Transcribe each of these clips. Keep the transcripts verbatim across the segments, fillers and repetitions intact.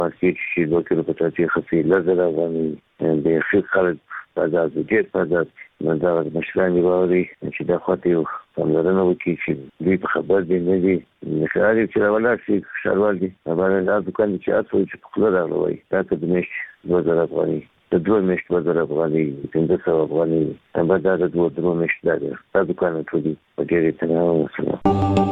مارکیټ چې دوه کیلو پټاټي خفي لزر افغاني د خیر خلک بازار د ډېر بازار نو دا مشران دی وایي چې دا خاطر یو څنګه وکړي چې دوی په خبر دي نه دي نخاري چې راولا شي شروال دي باندې دا دکان چې اصل چې په خپل راغلی دا ته د مش دوه زره افغاني د دوه مش دوه زره افغاني پنځه سوه افغاني هم دا د دوه دوه مش دا دا دکان ټول دي په ډېر تناو.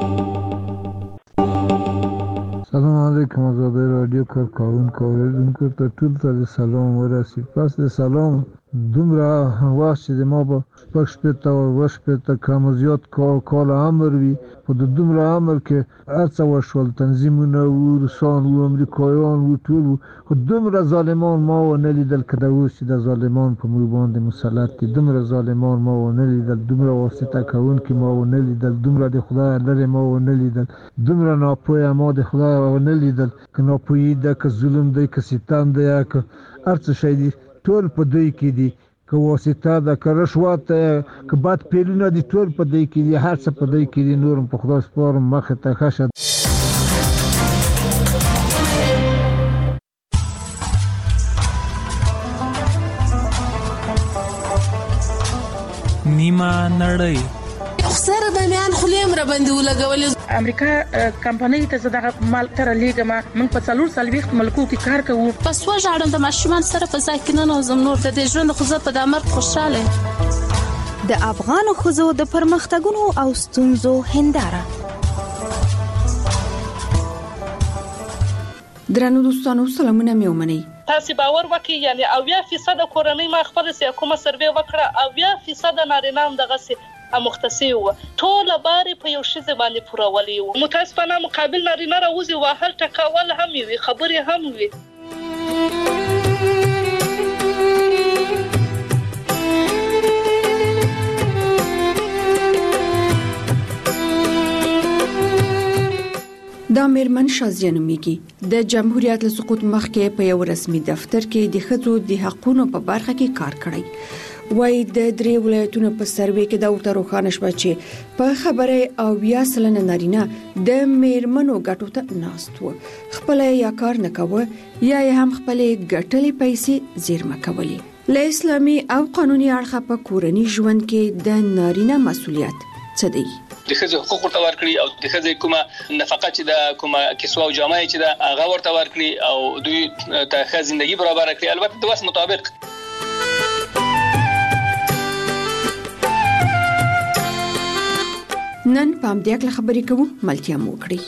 سلام علیکم آزاد رادیو کارکارون کاوریدونکو ته ټول ته سلام ورسید. پس د سلام دومره وخت چې ما به شپږ شپېته او اوه شپېته کم و زیات کاله عمر وي په د دومره عمر کې هر څه وشول تنظیمونه وو روسان وو امریکایان وو ټول وو خو دومره ظالمان ما ونه لیدل که د اوس چې د ظالمان په موږ باندې مسلط دي دومره ظالمان ما ونه لیدل دومره واسطه کوونکي ما ونه لیدل دومره د خدای لرې ما ونه لیدل دومره ناپوهه ما د خدای ونه لیدل که ناپوهي ده که ظلم دی که ستم دی که هر څه شی دی ټول په دوی کې دي که واسطه ده که رشوت ده که بد پیلونه دي ټول په دوی کې دي هر څه په دوی کې دي. نورم په خدای سپارم مخې ته ښه شه. نیمه نړۍ سره د میان خلیم را باندې ولګولې امریکا کمپنۍ ته زداغه مال تر لیګما من په څلور سلويخت ملکو کې کار کوو پس وژاړم د ماشومان سره په ځای کې نه نوزم نور د دې ژوند خو زه په دامر خوشاله. د افغان خوځو د پرمختګونو او ستونزو هنداره. درنو دوستانو سلامونه مې ومنئ. تاسو باور وکړئ یعنی اویا فیصد کورنۍ ما خپل سي کومه سروې وکړه اویا فیصد نارینه هم دغه سي مختصي و ټول باري په یو شی باندې پورولي و متاسفانه مقابل نارینه راوځي و هر ټکاول هم وي خبري هم وي. دا میرمن شازیه نومیږي د جمهوریت له سقوط مخکې په یو رسمي دفتر کې د ښځو د حقوقو په برخه کې کار کړی. وای د درې ولایتونو په سروې کې دا ورته روښانه شوه چې په خبره او بیا سلنه نارینه د میرمنو ګټو ته ناست و خپل یا کار نه کوه یا هم خپل ګټلې پیسې زیرمه کولې. له اسلامي او قانوني اړخه په کورنی ژوند کې د نارینه مسؤلیت څه دی؟ د ښځو حقوق ورته ورکړي او د ښځې کومه نفقه چې د کومه کسوه او جامه چې د هغه ورته ورکړي او دوی ته ښه ژوندۍ برابر کړي البته د وس مطابق. نن پام دې کله خبرې کوو ملتیا مو کړی.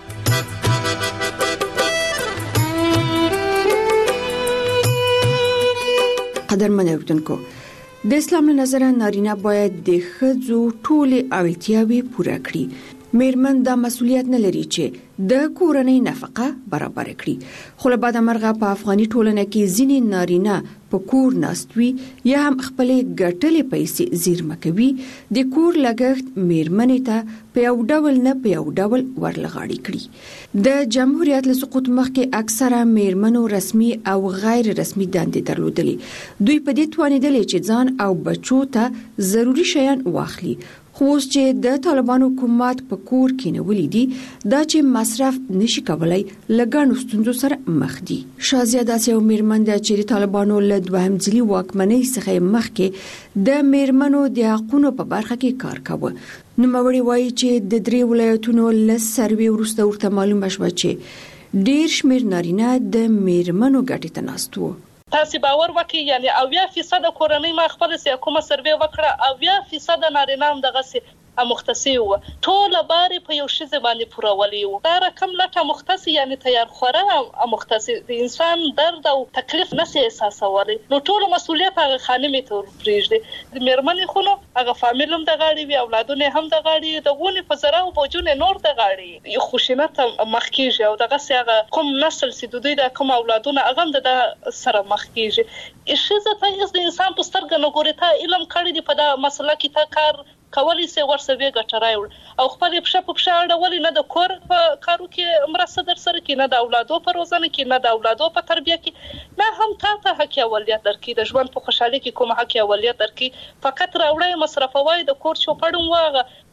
قدرمن اوریدونکو د اسلام له نظره نارینه باید د ښځو ټولې اړتیاوې پوره کړي. میرمن دا مسؤلیت نه لري چې د کورنۍ نفقه برابر کړي خو له بعد مرغه په افغاني ټولنه کې ځینې نارینه په کور ناستوي یا هم خپل ګټلې پیسې زیرمه کوي د کور لګښت میرمنې ته په یو ډول نه په یو ډول ورلغاړي کړي. د جمهوریت له سقوط مخکې اکثره میرمنو رسمي او غیر رسمي دندې درلودلې. دوی په دې توانیدلې چې ځان او بچو ته ضروري شیان واخلي خو اوس چې د طالبانو حکومت په کور کې نیولې دي دا چې مصرف نشي کولای لګانو ستونزو سره مخ دي. شازیه داسې یو میرمن ده چې د طالبانو له دوهم ځلي واکمنۍ څخه مخکې د میرمنو د حقوقو په برخه کې کار کاوه. نوموړي وایي چې د درې ولایتونو له سروې وروسته ورته معلومه شوه چې ډېر شمېر نارینه د میرمنو ګټې ته ناست وو. تاسو باور وکړئ یعنی اویا فیصد کورنۍ ما خپل سي کومه سروې وکړه اویا فیصد نارینه هم دغه سي مختصي و ټول باري په یو شی باندې پورولي و دا رقم لټه مختص یعنی تیار خوره مختص د انسان درد او تکلیف نه احساسولي نو ټول مسؤلیت هغه خانمې ته ورپریږدي. د میرمنې خو نو هغه فامیلوم د غاړي وی اولادونه هم د غاړي د غونې په زراو بوجونه نور د غاړي یو خوشینت مخکیږي او دغه څنګه کوم نسل سي د دوی د کوم اولادونه هغه د سره مخکیږي. شزه ته د انسان په سترګه نه ګوري ته علم کړی دی په دا مسله کې تا کار کولی سي ورسوي ګټرای او خپل په شپ په شاړه ولې نه د کور په کارو کې مرسته در سره کې نه د اولادو په روزنه کې نه د اولادو په تربیه کې نه هم تا ته حق اولیت درکې د ژوند په خوشحالي کې کوم حق اولیت درکې فقط راوړې مصرفوي د کور چوپړم واغه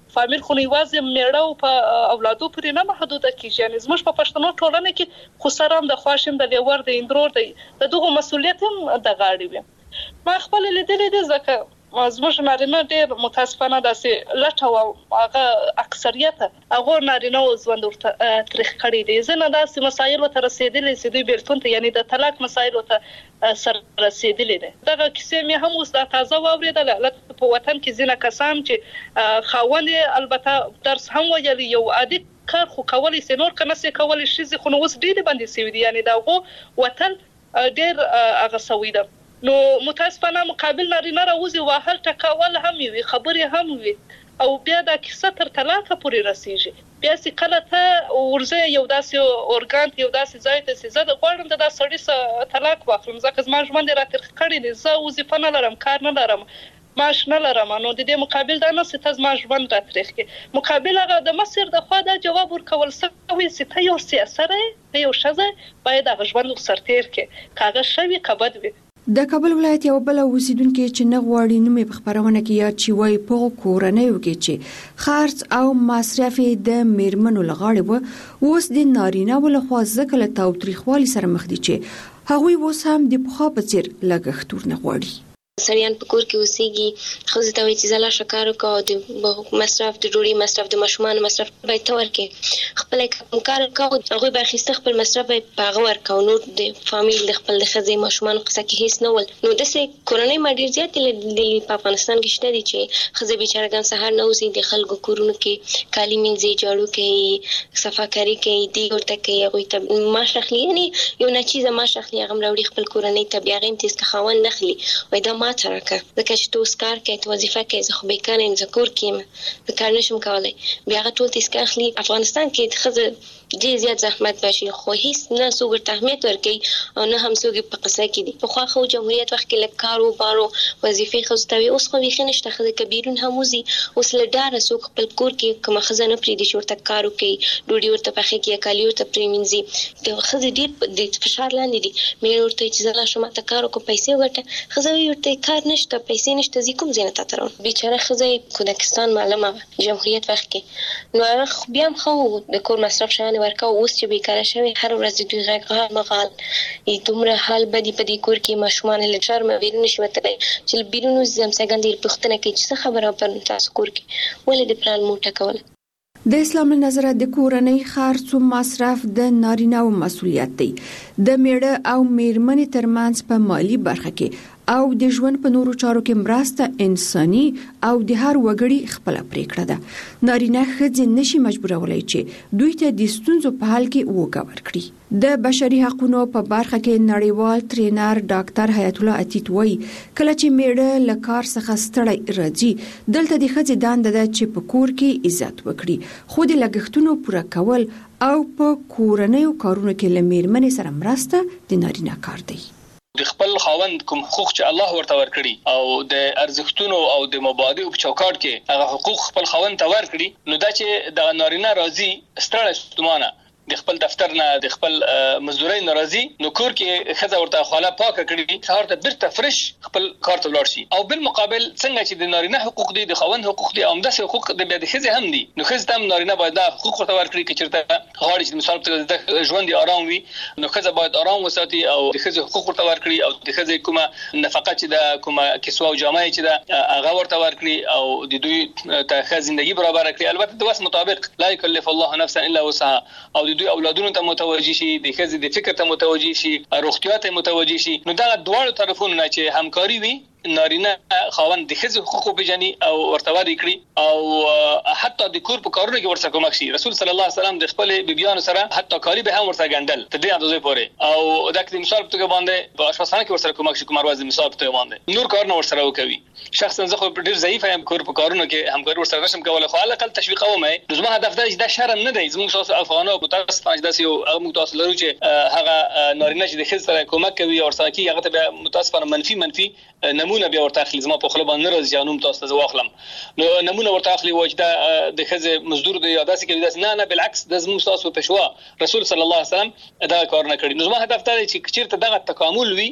فامیل خو یوازې میړه او په اولادو پورې نه محدوده کیږي. یعنی زموږ په پښتنو ټولنه کې خو سره هم د خواشم د لیور د اندرور د دغه مسولیت هم د غاړې وي. ما خپل لیدلې دي ځکه زموږ نارینه ډېر متاسفانه داسې لټه او هغه اکثریت هغه نارینه او ژوند ورته تاریخ کړی دي. ځنه داسې مسایل ته رسیدلې چې دوی بیرتون ته یعنی د طلاق مسایل ته سره رسیدلې دي. دغه کیسې مې هم اوس د تازه واوریدل په وطن کې ځینې کسان چې خاوند البته درس هم ویل یو عادي کار خو کولی سي نور کنه سي کولی شي خو نو اوس ډېر باندې سوي دي. یعنی دغه وطن ډېر هغه سوي ده. نو متاسفانه مقابل نارینه راوځي واهل ټکاول هم وي خبرې هم وي او بیا د کیسه تر طلاق پورې رسیږي. بیا چې کله ته ورځي یو داسې اورګان یو داسې ځای ته چې زه د غواړم د سړي سره طلاق واخلم ځکه زما ژوند راته کړی دی زه وظیفه نه لرم کار نه لرم معاش نه لرم. نو د دې مقابل دا نه چې ته زما ژوند راته کې مقابل هغه د مصر د خوا دا جواب ورکول سوي چې ته یو سیاسره ته یو شزه باید هغه ژوند سرتیر کې کاغه شوی کبد وي. د کابل ولایت یو بل اوسیدونکو چې نه غواړي نومې په خبرونه کې یا چې وای په کورنۍ کې چې خرڅ او مصرف د میرمنو لغاړي وو اوس د نارینه ول خو ځکه له تاوتریخوالي سره مخ دي چې هغوی اوس هم د پخوا په څیر لګښتور نه غواړي. سړیان په کور کې اوسېږي خو زه ته وایي چې زه لا شکار وکړو د مصرف د ډوډۍ مصرف د ماشومانو مصرف باید ته ورکړې خپل کوم کار کوو هغوی به اخیسته خپل مصرف باید په هغه ورکړو نور د فامیل د خپل د ښځې ماشومانو قصه کې هیڅ نه ول. نو داسې کورنۍ ما ډېر زیاتې لیدلي په افغانستان کې شته دي چې ښځې بیچارهګان سهار نه وځي د خلکو کورونو کې کالي مینځي جاړو کوي صفاکاري کوي دیګ ورته کوي هغوی ته معاش اخلي یعنې یو ناچیزه معاش اخلي هغه هم راوړي خپل کورنۍ ته بیا هغه هم تیز که خاوند نه اخلي وایي دا ماته راکړه ځکه چې ته اوس کار کوې ته وظیفه کوې زه خو بیکاره یم زه کور کې یم زه کار نشم کولی بیا هغه ټول تیز که اخلي. افغانستان کې ښځه ډېر زیات زحمت باشي خو هیڅ نه څوک ورته اهمیت ورکوي او نه هم څوک په قصه کې دي. پخوا خو جمهوریت وخت کې لږ کار و بار و وظیفې ښځو ته وي اوس خو بیخي نشته ښځې که بیرون هم وځي اوس له ډاره څوک خپل کور کې کومه ښځه نه پرېږدي چې ورته کار وکړي ډوډۍ ورته پخې کړي یا کالي ورته پرېمینځي. د ښځې ډېر د فشار لاندې دي. مېړه ورته وایي چې زه لا شم ماته کار وکړه پیسې وګټه ښځه وایي ورته کار نشته پیسې نشته زه کوم ځای نه تاته راوړم. بیچاره ښځه یې کودکستان معلمه وه جمهوریت وخت کې نو هغه بیا هم ښه و د کور مصرف شیانې ورکوه. اوس چې بیکاره شوی هر ورځ د دوی غږ غال مغال دومره حال بدي په دې کور کې ماشومان له شرمه بیرون نشي وتلی چې بیرون وځي همسایګان دې پوښتنه کوي چې څه خبره پر تاسو کور کې ولې د پلان موټه کول. د اسلام له نظره د کورنۍ خرڅ او مصرف د نارینه او مسولیت دی. د میړه او میرمنې ترمنځ په مالی برخه کې او د ژوند په نورو چارو کې مرسته انساني او د هر وګړي خپل پریکړه ده. نارینه ښځې نشي مجبورولای چې دوی ته د ستونزو په حل کې وګ ورکړي. د بشري حقوقو په برخه کې نړیوال ټرینر ډاکټر حیات الله عتیق وایي کله چې میړه له کار څخه ستړی راځي دلته د ښځې دنده ده چې په کور کې عزت وکړي خو د لګښتونو پوره کول او په کورنیو کارونو کې له میرمنې سره مرسته د نارینه کار دی. د خپل خاوند کوم حقوق چې الله ورته ورکړي او د ارزښتونو او د مبادئو په چوکاټ کې هغه حقوق خپل خاوند ته ورکړي نو دا چې د نارینه راځي ستړی ستومانه د خپل دفتر نه د خپل مزدوري ناراضي نو کور کې خزه ورته خاله پاکه کړي سهار ته بیرته فرش خپل کار ته ولاړ شي. او بالمقابل څنګه چې د نارینه حقوق دي د خاوند حقوق دي او همداسې حقوق د بیا د خزه هم دي نو خزه هم نارینه باید دا حقوق ورته ورکړي چې چېرته غواړي چې مثال ته د ژوند آرام وي نو خزه باید آرام وساتي او د خزه حقوق ورته ورکړي او د خزه کومه نفقه چې د کومه کسوه او جامه چې د هغه ورته ورکړي او د دوی ته ښه ژوندۍ برابر کړي البته د وس مطابق لا يكلف الله نفسا الا وسعها او د دوی اولادونو ته متوجي شي د خزه د فکر ته متوجي شي روغتیا ته متوجي شي نو دا دواړو طرفونو نه چې همکاري وي نارینه خاوند د خزه حقوق پیژني او ورتواري کړی او حتی د کور په کارونو کې ورسره کومک شي. رسول صلی الله علیه وسلم د خپل بیبيانو سره حتی کاری به هم ورسره ګندل ته دې اندازې پورې او دا کې مثال په توګه باندې په اشخاصانه کې ورسره کومک شي کوم ورځ مثال په توګه باندې نور کارونه ورسره وکوي. شخصا زه خو ډیر ضعیف یم کور په کارونو کې همکاري ورسره نشم کولای خو علي اقل تشویق کوم مې زما هدف دا چې دا شرم نه دی زموږ تاسو افغانو متاسفانه داسې یو هغه موږ تاسو لرو چې هغه نارینه چې د خزه سره کومک کوي او سره کې هغه ته متاسفانه منفي منفي نمونه بیا ورته اخلي زما په خپل باندې راځي جانوم تاسو ته واخلم نو نمونه ورته اخلي وجدا د خزه مزدور دی یاداسي کوي داس نه نه بالعکس د زموږ تاسو پښوا رسول صلی الله علیه وسلم دا کار نه کړی. نو زما هدف دا دی چې چیرته دغه تکامل وي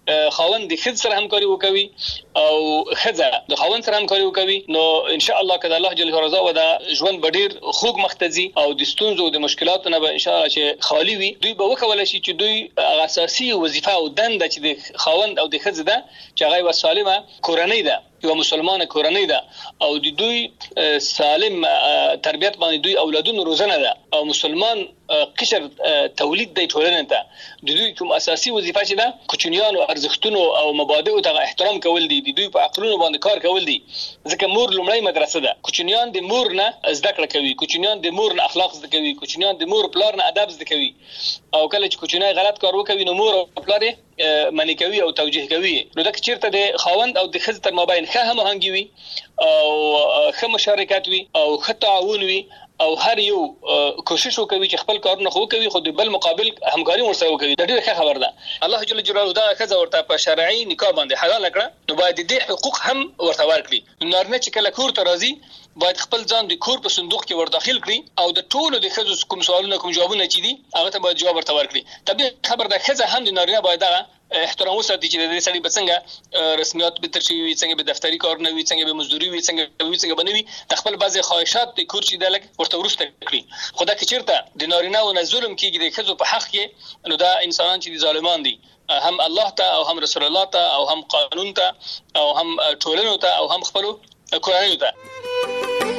خاوند د خځ سره همکاري وکوي او خځه د خاوند سره همکاري وکوي نو ان شاء الله کله الله جل جلاله و دا ژوند بډیر خوږ مختزي او د ستونزو د مشکلاتو نه به ان شاء الله چې خالی وي دوی به وکولای شي چې دوی اساسي وظیفه او دنده چې د خاوند او د خځ ده چې هغه وسالمه کورنۍ ده یو مسلمانه کورنۍ ده او د دوی سالم تربیت باندې دوی اولادونو روزنه ده او مسلمان قشر تولید د ټولنې ته د دوی کوم اساسي وظیفه چې ده کوچنیانو ارزښتونو او مبادئو ته احترام کول دي د دوی په عقلونو باندې کار کول دي ځکه مور لومړی مدرسه ده کوچنیان د مور نه زده کړه کوي کوچنیان د مور نه اخلاق زده کوي کوچنیان د مور پلار نه ادب زده کوي او کله چې کوچنی غلط کار وکوي نو مور او پلار منی کوي او توجیه کوي نو دا چیرته د خاوند او د خځې تر مابین ښه هماهنګي وي او ښه مشارکت وي او ښه تعاون وي او هر یو کوشش وکوي چې خپل کارونه خو کوي خو د بل مقابل همکاري ورسره وکوي دا ډیره ښه خبر ده الله جل جلاله دا خځه ورته په شرعي نکاح باندې حلال کړه نو باید د حقوق هم ورته ورکړي نارنه چې کله کور ته راځي باید خپل ځان د کور په صندوق کې ور داخل کړي او د ټولو د خځو کوم سوالونه کوم جوابونه چي دي هغه ته باید جواب ورته ورکړي طبيعي خبر ده خځه هم د نارینه باید احترام وساتي چې د سړي بڅنګ رسمیات به تر شي وي څنګه به دفتری کارونه وي څنګه به مزدوري وي څنګه وي څنګه بنوي د خپل بعضي خواهشات د کور چې د لګ ورته ورسته کړی خدا کې چیرته د نارینه او ظلم کېږي د خځو په حق کې نو دا انسانان چې ظالمان دي هم الله ته او هم رسول الله ته او هم قانون ته او هم ټولنو ته او هم خپل کورنۍ ته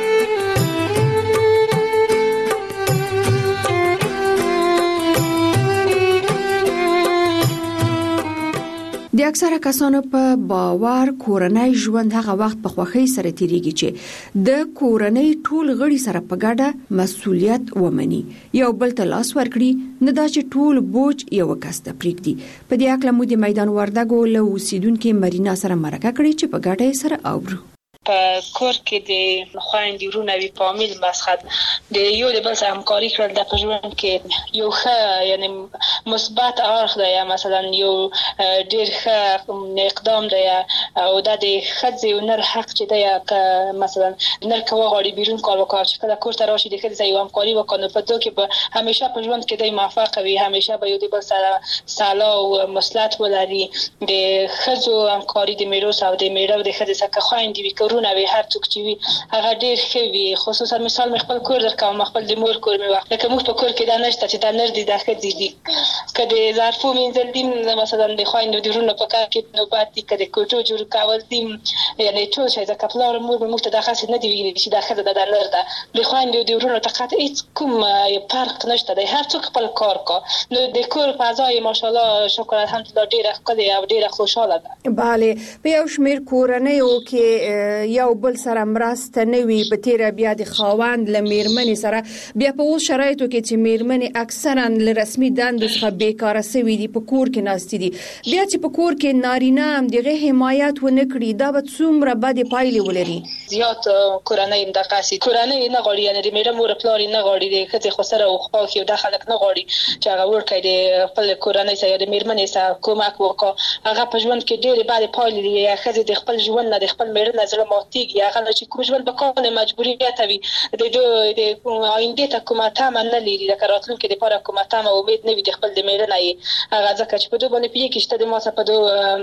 د اکثره کسانو په باور کورنۍ ژوند هغه وخت په خوښۍ سره تیریږي چې د کورنۍ ټول غړي سره په ګډه مسؤلیت ومني یو بل ته لاس ورکړي نه دا چې ټول بوج یو کس ته پریږدي په دې اړه مو د میدان وردګو له اوسیدونکو مرینا سره مرکه کړې چې په ګډه سره اورو په کور کې د خويندې ورونه وی فامیل مسخد د یو د بل سره همکاري کړل د پژوند کې یو ښه یعنی مثبت اړخ دی مثلا یو ډیر ښه اقدام دی او د خځې نر حق چې دی مثلا نر کوه غړي بیرون کار وکړي چې کله کور ته راشي د خځې یو همکاري وکړي په دوه کې به همیشه پژوند کې دی موافق وي همیشه به یو د بل سره سالا او مصلحت ولري د خځو همکاري د میروس او د میړه د خځې سره خويندې وي نه وي هر څوک چې وي هغه ډیر ښه وي خصوصا مثال مې خپل کور درکوم خپل د مور کور مې وخت لکه موږ په کور کې دا نشته چې دا نر دي دا ښځې دي کله ظرفو منځل دي مثلا د خويندو د ورونو په کار کې نوبات دي کله کوټو جوړ کول دي یعنی ټول شي د کپلار مور به موږ ته د خاص نه دی ویلي چې دا ښځه د نر ده د خويندو د ورونو ته قطع هیڅ کوم فرق نشته دی هر څوک خپل کار کا نو د کور فضای ماشاءالله شکر الحمدلله ډیره ښکلې او ډیره خوشاله ده bale په یو شمیر کورنۍ او کې یو بل سره مرسته نه وي په تیر بیا د خاوند ل میرمنې سره بیا په اوس شرایطو کې چې میرمنې اکثرا ل رسمي دندو څخه بیکاره سوي دي په کور کې ناستې دي بیا چې په کور کې نارینه هم دغه حمایت ونه کړي دا به څومره بد پایلې ولري زیات کورنۍ د قاصي کورنۍ نه غوړي یعنی د میرمن مور پلار نه غوړي د کته خو سره او خو کې د خلک نه غوړي چې هغه ورکړي د خپل کورنۍ سره د میرمنې سره کومک وکړي هغه په ژوند کې ډېر بد پایلې لري خځې د خپل ژوند نه د خپل میرمن نظر ماتيږي هغه چې کوم ژوند په کول مجبوریت وي د د آینده ته کومه تامه نه لري د راتلونکي لپاره کومه تامه امید نه وي د خپل د میرمن هغه ځکه چې په دوه باندې پیږي چې د ما سره په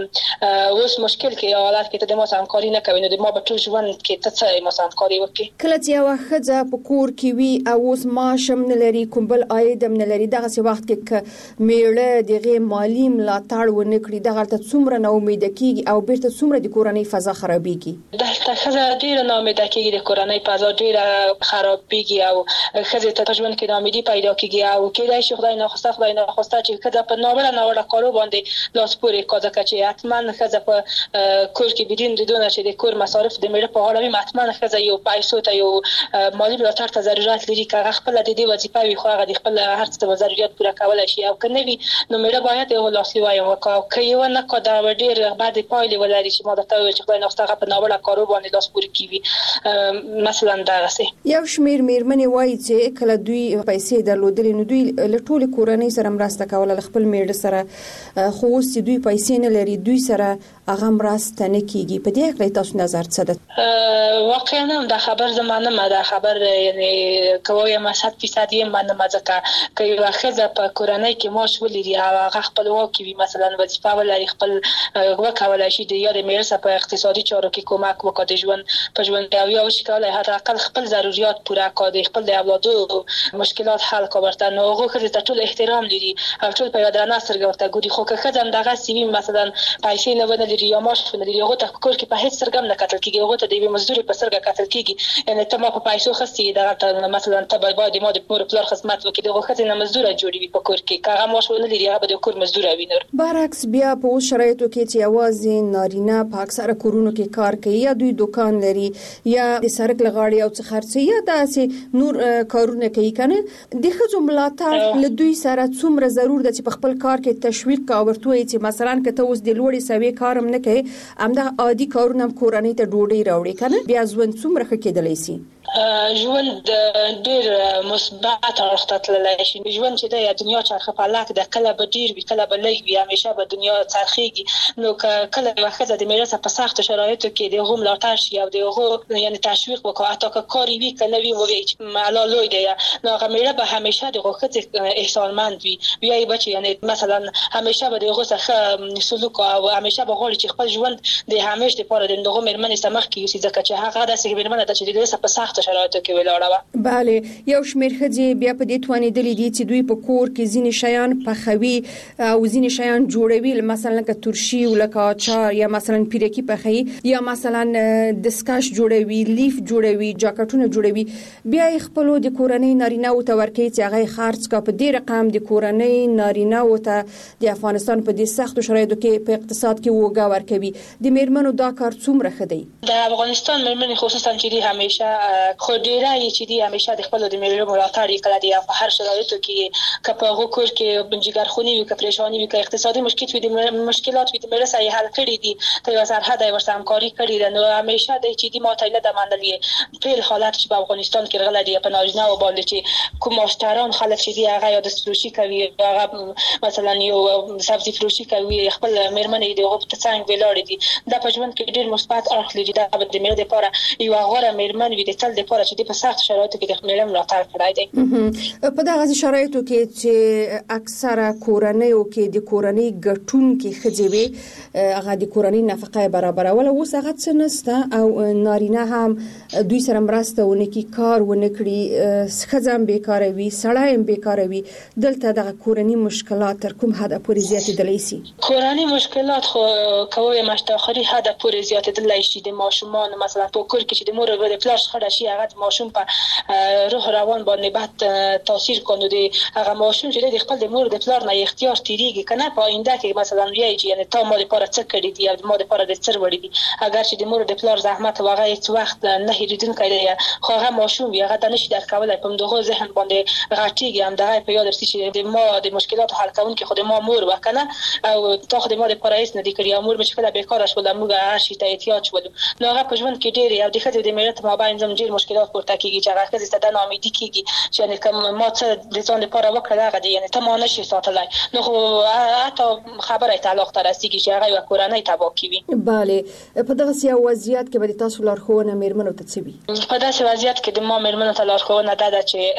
دوه اوس مشکل کې حالات کې د ما سره همکاري نه کوي نو د ما په ټول ژوند کې ته څه ما سره همکاري وکړي کله چې یو خځه په کور کې وي او اوس معاشم نه لري کوم بل عاید هم نه لري دغه څه وخت کې میړه دغه مالی ملاتړ ونه کړي دغه ته څومره نه امید کیږي او بیرته څومره د کورنۍ فضا خرابېږي دلته خځه ډیره ناامیده کېږي د کورنۍ فضا ډیره خرابېږي او خځې ته ژوند کې ناامیدي پیدا کېږي او کېدای شي خدای ناخواسته خدای ناخواسته چې خځه په ناوړه ناوړه کارو باندې لاس پورې کوي ځکه چې حتما خځه په کور کې بدین دونه چې د کور مصارف د میړه په غاړه وي حتما خځه یو پیسو ته یو مالی ملاتړ ته ضرورت لري چې هغه خپل د دې وظیفه وي خو هغه د خپل هر څه ضرورت پوره کولای شي او کنه وي نو میړه باید یو لاس نیوی وکړي او کوي نه کو دا ډیر بعد پایلې ولري چې ما د ته چې خدای ناخواسته په ناوړه کارو خوړو باندې لاس پورې کیږي مثلا دا غسه یو شمیر میرمنې وایي چې کله دوی پیسې درلودلې نو دوی له ټول کورنۍ سره مرسته کوله خپل میړه سره خو اوس دوی پیسې نه لري دوی سره هغه مرسته نه کیږي په دې اړه تاسو نظر څه ده؟ واقعا دا خبر زمانه ما دا خبر یعنی کوی ما صد فیصد یې منه ما ځکه کوي واخذ په کورنۍ کې معاش ولري هغه خپل واکوي مثلا وظیفه ولري خپل وکولای شي د یاد میرسه په اقتصادي چارو کې کومک وکړي د ژوند په ژوند او یا شکل حتی اقل خپل ضرورت پوره کړي خپل د اولادو مشکلات حل کړي نو هغه چې ټول احترام لري او ټول په یاد رانه سره ورته ګوري خو که خدام دغه سیوی مثلا پیسې نه ولري یا معاش نه لري هغه ته کور کې په هیڅ سرګم نه کتل کیږي هغه ته د مزدوري په سرګه کتل کیږي یعنی ته ما په پیسو خسي دغه مثلا ته باید ما د مور پلار خدمت وکړي دغه خزینه مزدوره جوړوي په کور کې کاغه معاش نه لري هغه د کور مزدوره وینر برعکس بیا په شرایطو کې چې आवाज نارینه په اکثره کورونو کې کار کوي یا دوی دکان لري یا د سرک لغاړي او څه خرڅي یا داسې نور کارونه کوي کنه د خځو ملاتړ له دوی سره څومره ضرور ده چې په خپل کار کې تشویق کا ورته وي چې مثلا کته اوس د لوړې سوي کارم نه کوي امدا عادي کارونه کورنۍ ته ډوډۍ راوړي کنه بیا ژوند څومره ښه کېدلی شي ژوند ډیر مثبت اړخ تللی شي ژوند چې د دنیا چرخه په لاک د کله به ډیر وی کله به لږ وي همیشه به دنیا چرخيږي نو کله وخت د میراث په سخت شرایطو کې د هم لاټر شي او دغه یعنی تشویق وکړه حتی که کاری وی کله وی وی معلا لوی دی نو هغه میراث به همیشه د وخت احسانمند وي وی بچي یعنی مثلا همیشه به دغه څخه سلوک او همیشه به غوړي چې خپل ژوند د همیشه لپاره د دغه مرمنې سمخ کیږي ځکه چې هغه د سګ مرمنه د چې د په سخت شرایطو کې ولاړه bale یو شمیر خځې بیا په دې توانې دلی دي چې دوی په کور کې ځینې شیان پخوي او ځینې شیان جوړوي مثلا لکه ترشي او لکه اچار یا مثلا پیرکی پخوي یا مثلا دسکاش جوړوي لیف جوړوي جاکټونه جوړوي بیا خپل د کورنۍ نارینه او تورکي چې هغه خرڅ کا په ډیر رقم د کورنۍ نارینه او ته د افغانستان په دې سخت شرایطو کې په اقتصاد کې وګا ورکوي د میرمنو دا کار څومره خدي د افغانستان میرمنې خصوصا چې دی همیشه خو ډیره یې چې دی همیشه د خپل د میرمنو ملاتړ کړي دی په هر شرایطو کې کپه غوکور کې بنجګرخونی وي که پریشانی وي که اقتصادي مشکلات وي د مشکلات وي د میرسه یې حل کړي دي ته یو سرحد ورسره همکاري کړي ده نو همیشه د چې دی ماته د منډلې په حالت چې په افغانستان کې غلا دی په نارینه او باندې چې کوم ماشتران خلک چې دی هغه د فروشي کوي هغه مثلا یو سبزي فروشي کوي خپل میرمنې د غوښت څنګه ولاړ دي د پجمن کې ډیر مثبت اړخ لري دا د میرمنې لپاره یو غوړه میرمن وي د تل لپاره چې په سخت شرایطو کې د میرمنې ملاتړ کړای دی په دغه شرایطو کې چې اکثره کورنۍ او کې د کورنۍ ګټون کې خځوي هغه د کورنۍ نفقه برابرول او هغه څه نسته او نارینه هم دوی سره مرسته ونکي کار ونکړي خځم بیکاره وي سړی بیکاره وي دلته د کورنۍ مشکلات تر کوم حد پورې زیاتېدلی شي کورنۍ مشکلات خو کوي مشتاخري حد پورې زیاتېدلی شي د ماشومان مثلا په کور کې چې د مور او د پلار خړه شي هغه ماشوم په روح روان باندې بعد تاثیر کوي د هغه ماشوم چې د خپل د مور د پلار نه اختیار تیریږي کنه په آینده کې مثلا یی یعنی تا مال لپاره څه کړی دی او مال لپاره د څر وړي دي اگر چې د مور د پلار زحمت واغې هیڅ وخت نه هیریدونکي دی خو هغه ماشوم هغه د نشي درکولای په دغه ذهن باندې غټیږي هم دغه په یاد رسي چې د ما د مشکلات حل کوونکي خو د ما مور وکنه او تا خو د ما لپاره هیڅ نه دی کړی مور مشکله بیکاره شول موږ هر شي ته احتیاج شول نو هغه په ژوند کې ډیر او د خځې د ملت مابین زم ډیر مشکلات پورته کیږي چې هغه خځې ته د ناامیدي کیږي چې یعنی کوم ما څه د ځان لپاره وکړه هغه دی یعنی ته ما نشي ساتلای نو خو حتی خبره تعلق تر رسیدي چې هغه یو کورنۍ تباہ کوي bale په دغه سیاسي وضعیت کې به تاسو لارښوونه میرمنو ته څه وي په داسې وضعیت کې د ما میرمنو ته لارښوونه ده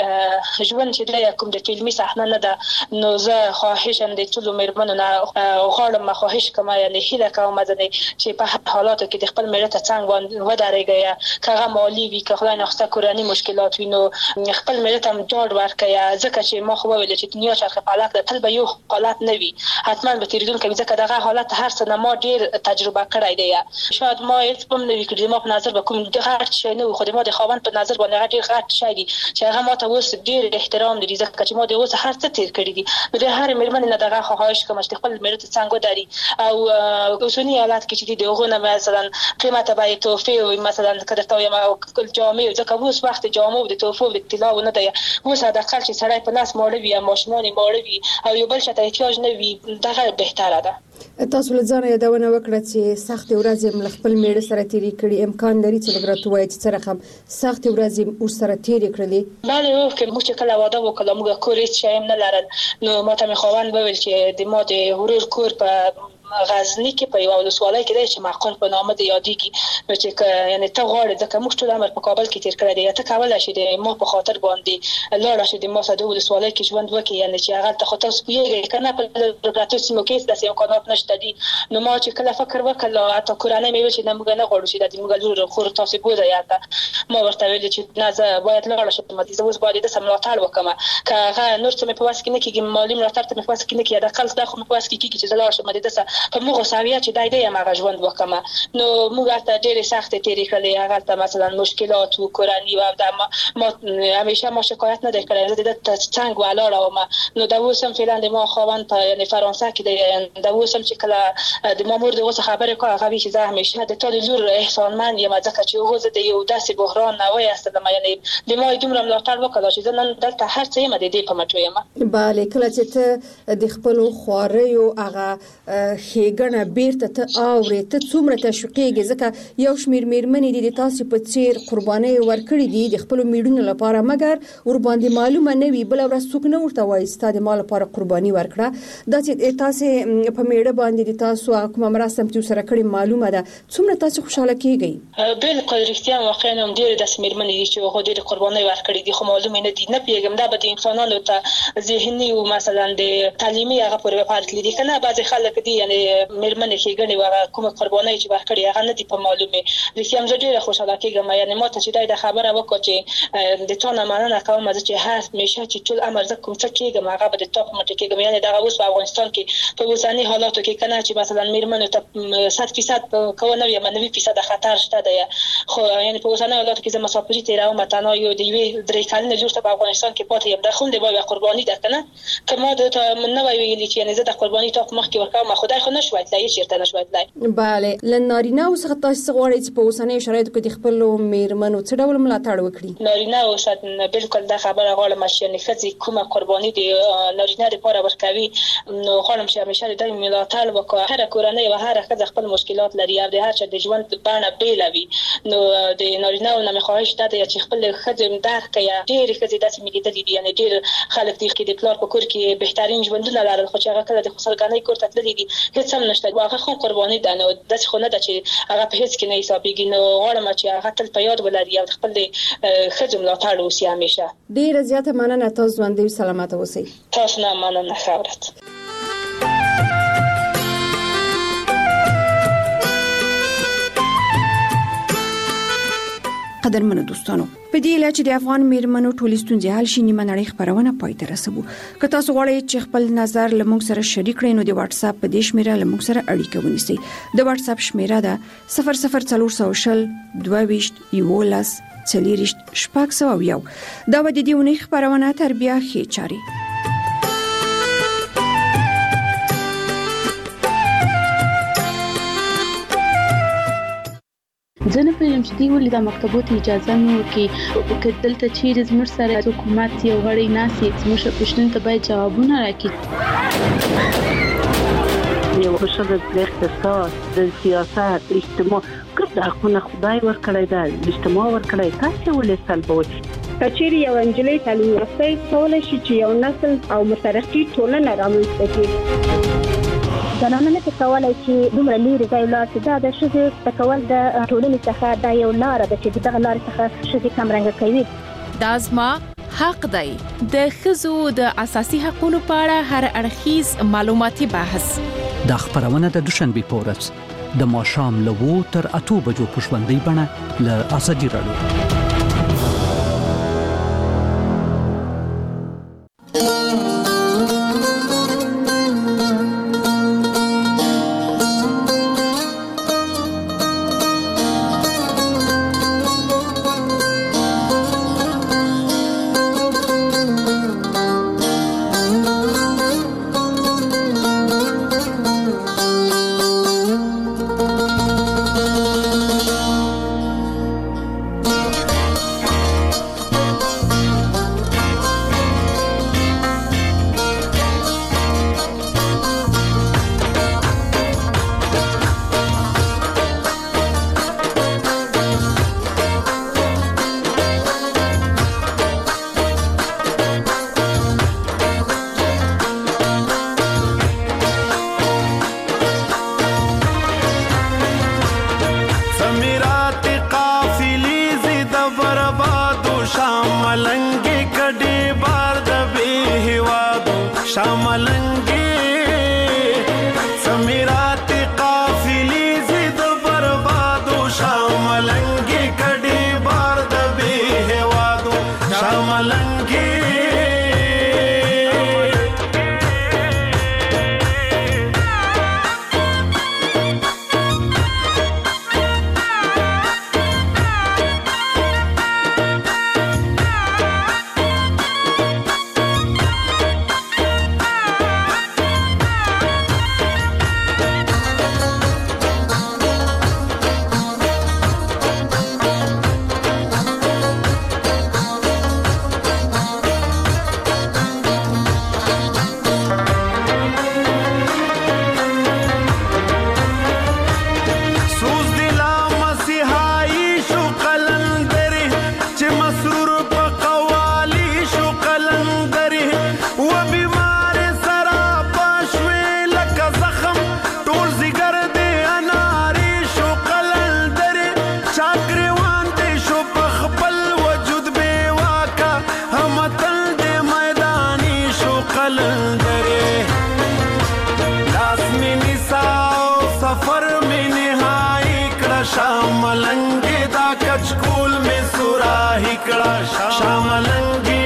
چې ژوند چې د کوم د فلمي صحنه نه ده نو زه خواهشم د ټول میرمنو نه غواړم خواهش کوم یعنی هیله کوم چې په حالاتو کې د خپل ملت څنګه ودرېږي کغه مالی وی که خدای نخسته کورنۍ مشکلات وینو خپل ملت هم جوړ ورکړي ځکه چې ما خو ویل چې دنیا چرخ فلک د تل به یو حالت نه وي حتما به تیریدونکو ځکه دغه حالت هر څه نه ما ډیر تجربه کړی دی شاید ما هیڅ هم نه وکړم ما په نظر به کوم د غټ شي نه خو د ما د خوان په نظر باندې ډیر غټ شي دي چې هغه ما ته اوس ډیر احترام لري ځکه چې ما د اوس هر څه تیر کړی دي نو د هر میرمن نه دغه خواهش کوم چې خپل ملت څنګه داري او اوسنی حالت کې چې دغه نه مثلا قیمته به توفي او مثلا کده تا یم کل جامع جامې ځکه اوس وخت جامو د توفو د اطلاع نه دی. اوس حداقل چې سړی په لاس ماړه وي یا ماشومان ماړه وي او یو بل شته احتیاج نه وي دغه بهتره ده. تاسو له ځان یادونه وکړه چې سخت ورځې مل خپل میړه سره تیری کړي، امکان لري چې لګرات وایي چې سره هم سخت ورځې ور سره تیری کړلې؟ بله او که موږ کله واده وکړو موږ کور هیڅ شی نه لرل، نو ماته مې خاوند وویل چې د ما د ورور کور په غزنی کې په یو ولسوالۍ کې دی چې معقول په نامه د یادېږي، نو چې یعنی ته غواړې ځکه موږ ټول عمر په کابل کې تیر کړی دی، ته کولای شې د ما په خاطر باندې لاړ شې د ما سره د ولسوالۍ کې ژوند وکړې، یعنی چې هغه ته خو تاسو پوهېږئ که نه په پراتو سیمو کې داسې امکانات نشته دي. نو ما چې کله فکر وکړ حتی کورنۍ مې ویل چې نه موږ نه غواړو چې د موږ لور خور تاسو بوځئ هلته، ما ورته ویل چې نه زه باید لاړ شم، زه اوس باید داسې ملاتړ وکړم که هغه نور څه مې په وس کې نه کېږي، مالي ملاتړ ته مې په وس کې نه کېږي، حداقل دا خو مې په وس کې کېږي چې زه لاړ شم داسې په مغو ساویه چې دای دی هغه ژوند وکم. نو موږ ته ډېرې سختې تیرې کړې، هغه ته مثلا مشکلات و کورنۍ و د ما همیشه ما شکایت نه کړې، زه د څنګه ولاړه وم. نو دا اوس هم فعلا د ما خاوند په یعنی فرانسه کې دی، دا اوس هم چې کله د مامور د اوس خبرې کوي هغه چې زه همیشه د ټول لور احسانمن یم ځکه چې هغه زه د یو داسې بحران نه وای استدم، یعنی د ما دومره ملاتړ وکړ چې زه نن دلته هر څه یم د دې په مټو یم. بله کله چې ته د خپل خواریو هغه ښېګڼه بیرته ته اورې ته څومره تشویقېږې ځکه یو شمېر مېرمنې دي د تاسې په څېر قربانۍ ورکړي دي د خپلو میړونو لپاره، مګر ورباندې معلومه نه وي، بله ورځ څوک نه ورته وایي ستا د ما لپاره قرباني ورکړه. دا چې تاسې په میړه باندې د تاسو کومه مرسته هم چې ورسره کړې معلومه ده، څومره تاسې خوشحاله کېږئ؟ بالکل رښتیا واقعا هم ډېرې داسې مېرمنې دي چې هغوی ډېرې قربانۍ ورکړي دي خو معلومې نه دي. نه پوهېږم دا به د انسانانو ته ذهني او مثلا د تعلیمي هغه پورې وپاره تللي دي که نه، بعضې خلک دي یعنې مېرمنې ښېګڼې هغه کومه قربانۍ چې ورکړي هغه نه دي په معلومې. رښتیا هم زه ډېره خوشحاله کېږم، یعنې ما ته چې دی دا خبره وکړه چې د تا نه مننه کوم زه چې هر همیشه چې ټول عمر زه کوم څه کېږم هغه به د تا په مټې کېږم. یعنې دغه اوس په افغانستان کې په اوسني حالاتو کې که نه چې مثلا مېرمنو ته صد فیصد که نه وي یا نوي فیصده خطر شته دی، خو یعنې په اوسني حالاتو کې زه مسافري تېروم تنها یو د یوې درې کلنې لور ته په افغانستان کې پاتې یم، دا خو د یوه قرباني ده که نه، که ما درته نه وای ویلي چې یعنې زه د قرباني تا په مخکې ورکوم خدای خو نه شوی تللی، هېڅ چېرته نه شوی تللی. بله له نارینه‌و څخه تاسې څه غواړئ چې په اوسنیو شرایطو کې د خپلو مېرمنو څه ډول ملاتړ وکړي؟ نارینه‌و سره بالکل دا خبره غواړم چې یعنې ښځې کومه قرباني د نارینه دپاره ورکوي، نو غواړم چې همیشه د دوی ملاتړ وکړه. هره کورنۍ او هره ښځه خپل مشکلات لري او د هر چا د ژوند بڼه بېله وي، نو د نارینه‌و نه مې خواهش دا دی چې خپل ښځې درک کړي. ډېرې ښځې داسې مې لیدلي دي، یعنې ډېر خلک دي چې د پلار په کور کې بهترین ژوندونه لرل خو چې هغه کله د خسرګنۍ کور ته تللي دي هېڅ هم نشته، هغه خو قرباني ده، نو داسې خو نه ده چې هغه په هېڅ کې نه حسابېږي. نو غواړم چې هغه تل په یاد ولري او خپل د ښځو ملاتړ وسي همیشه. ډېره زیاته مننه، تاسو ژوندي او سلامته اوسئ. تاسو نه مننه، ښه ورځ. قدرمنو دوستانو، په دې اله چې د افغان میرمنو ټولې ستونزې حل شي نیمه نړۍ خبرونه پای ته رسوو. که تاسو غواړئ چې خپل نظر له موږ سره شریک کړئ نو د واتس اپ په دې شمیره له موږ سره اړیکه ونیسئ. د واتس اپ شمیره ده صفر صفر څلور سوه شل دوه ویشت یولس څلېرویشت شپږ سوه یو. دا به د دې اونۍ خبرونه تر بیا ښې چارې. زه نه پوهېږم چې دوی ولې دا مکتبو ته اجازه نه ورکوي، که دلته چیرې زموږ سره حکومت یو غړی ناست وي زموږ پوښتنو ته باید جوابونه راکړي. یو ښځه د اقتصاد، د سیاست، اجتماع ګډ حقونه خدای ورکړی دی، اجتماع ورکړی، تاسې ولې سلبوئ؟ که چیرې یو نجلۍ تعلیم یافته کولی شي چې یو نسل او مترقي ټولنه رامنځته کړي. زنانه نه کولی چې دومره لرې ځای ولاړ شي، دا د ښځې کول د ټولنې څخه دا یو لاره ده چې دغه لارې څخه ښځې کمرنګه کوي. دا زما حق دی. د ښځو د اساسي حقوقو په اړه هر اړخیز معلوماتي بحث. دا خبرونه د دوشنبه په ورځ د ماښام له اوو تر اتو بجو په ژوندۍ بڼه له ازادي راډیو. سفر میں نہائی کڑا شاملنگی دا کچکول میں سراہی کڑا شاملنگی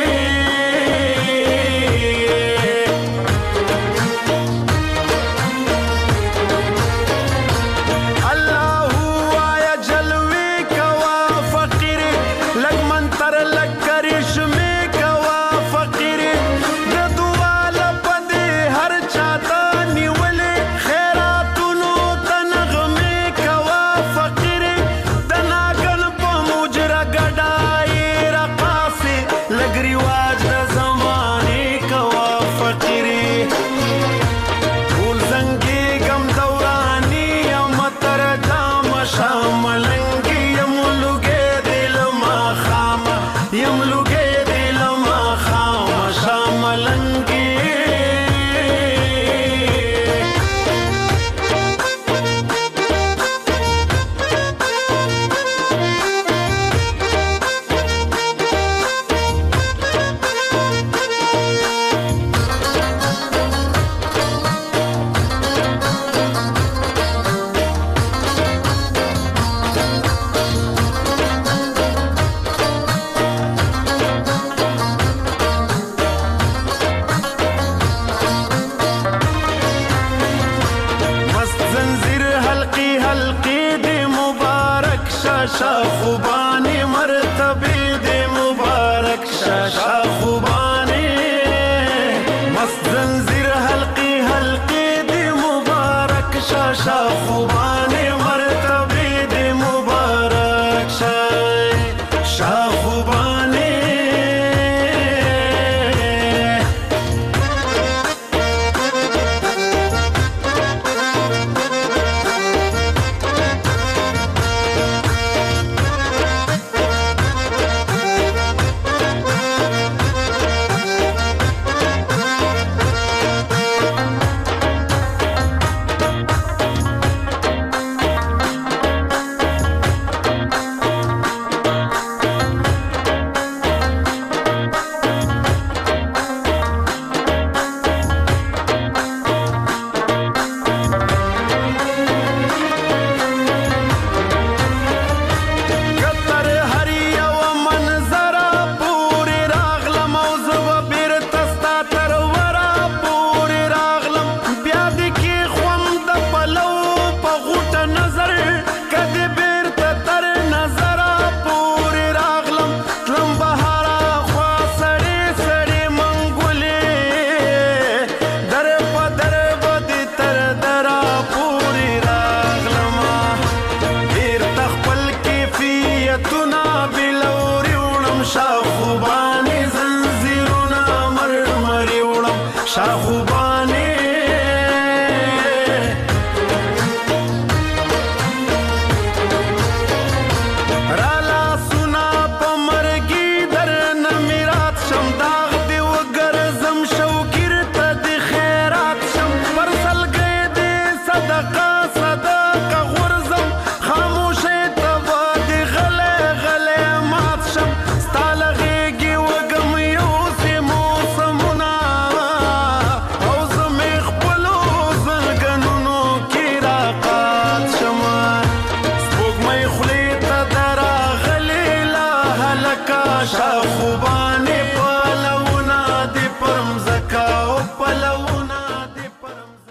خوبانی مرتبی دے مبارک شاشا خوبانی مست زنجیر حلقی حلقی دے مبارک شاشا خوبانی